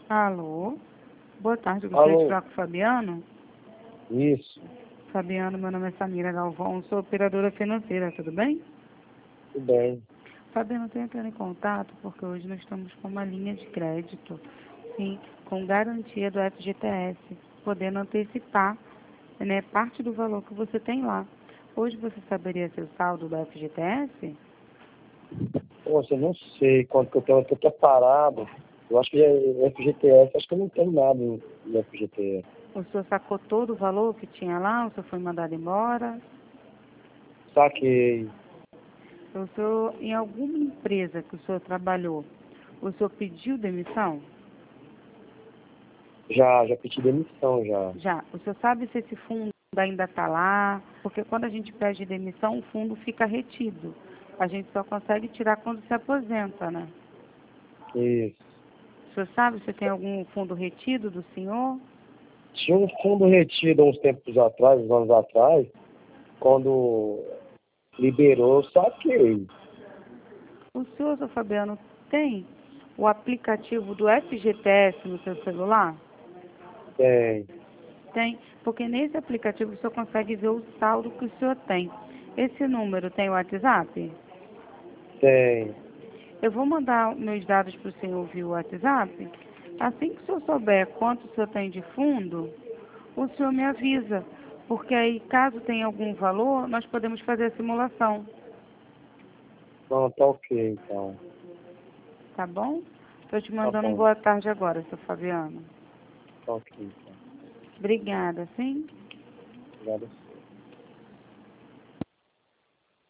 Alô? Boa tarde, eu gostaria de Alô? falar com o Fabiano. Isso, Fabiano, meu nome é Samira Galvão, sou operadora financeira, tudo bem? tudo bem. Fabiano, estou entrando em contato porque hoje nós estamos com uma linha de crédito, sim, com garantia do FGTS, podendo antecipar, né, parte do valor que você tem lá. Hoje você saberia seu saldo do FGTS? Poxa, eu não sei quanto que eu tô parado. Eu acho que é FGTS, acho que eu não tenho nada no FGTS. O senhor sacou todo o valor que tinha lá? O senhor foi mandado embora? Saquei. O senhor, em alguma empresa que o senhor trabalhou, o senhor pediu demissão? Já pedi demissão já. Já. O senhor sabe se esse fundo ainda está lá? Porque quando a gente pede demissão, o fundo fica retido. A gente só consegue tirar quando se aposenta, né? Isso. O senhor sabe se tem algum fundo retido do senhor? Tinha um fundo retido há uns tempos atrás, uns anos atrás, quando liberou, eu saquei. O senhor, seu Fabiano, tem o aplicativo do FGTS no seu celular? Tem, Tem, porque nesse aplicativo o senhor consegue ver o saldo que o senhor tem. Esse número tem o WhatsApp? tem. Eu vou mandar meus dados para o senhor via WhatsApp. Assim que o senhor souber quanto o senhor tem de fundo, o senhor me avisa. Porque aí, caso tenha algum valor, nós podemos fazer a simulação. Não, tá ok, então. Tá bom? Estou te Tá mandando um bom, boa tarde agora, seu Fabiano. tá ok, então. Obrigada, sim? Obrigado.